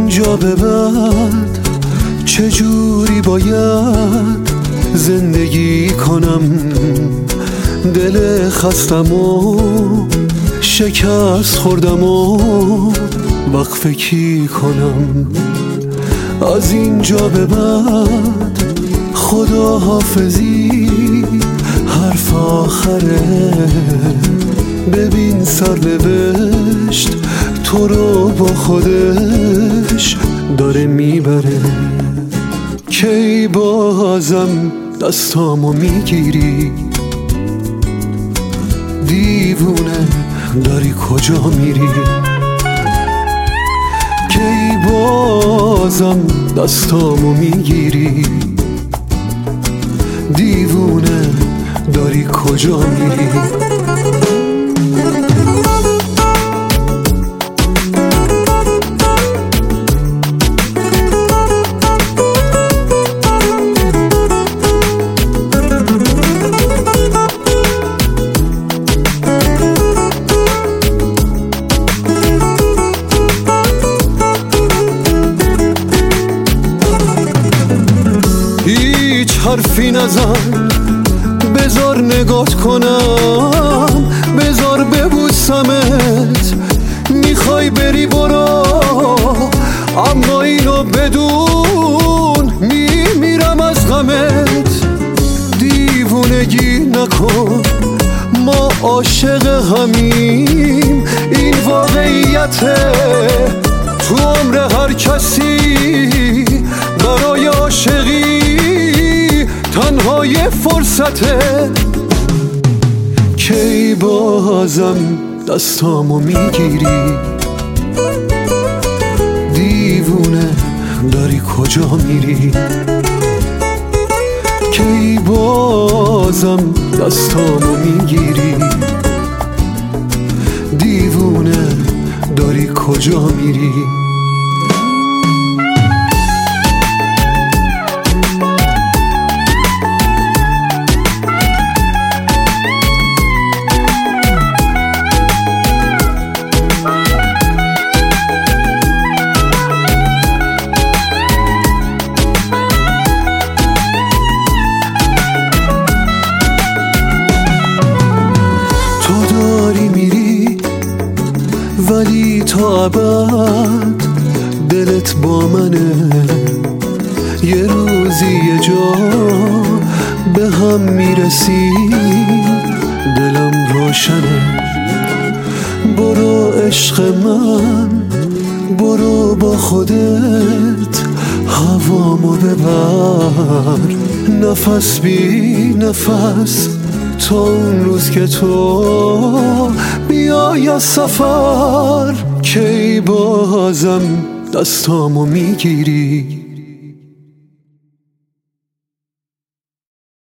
اینجا به بعد چجوری باید زندگی کنم؟ دل خستم و شکست خوردم و وقفه کی کنم؟ از اینجا به بعد خدا حافظی حرف آخره. ببین سرنوشت تو رو با خودش داره میبره. کی بازم دستامو میگیری؟ دیوونه داری کجا میری؟ کی بازم دستامو میگیری؟ دیوونه داری کجا میری؟ هیچ حرفی نزن، بذار نگات کنم، بذار ببوسمت. میخوای بری برو، اما اینو بدون میمیرم از غمت. دیوونگی نکن، ما عاشق همیم، این واقعیته. تو عمر هر کسی برای عاشقی تنها یه فرصته. کی بازم دستامو میگیری؟ دیوونه داری کجا میری؟ کی بازم دستامو میگیری؟ دیوونه داری کجا میری؟ ولی تا ابد دلت با منه. یه روزی یه جا به هم میرسیم، دلم روشنه. برو عشق من، برو با خودت هوامو ببر. نفس بی نفس تا اون روز که تو بیای از سفر. کی بازم دستامو میگیری؟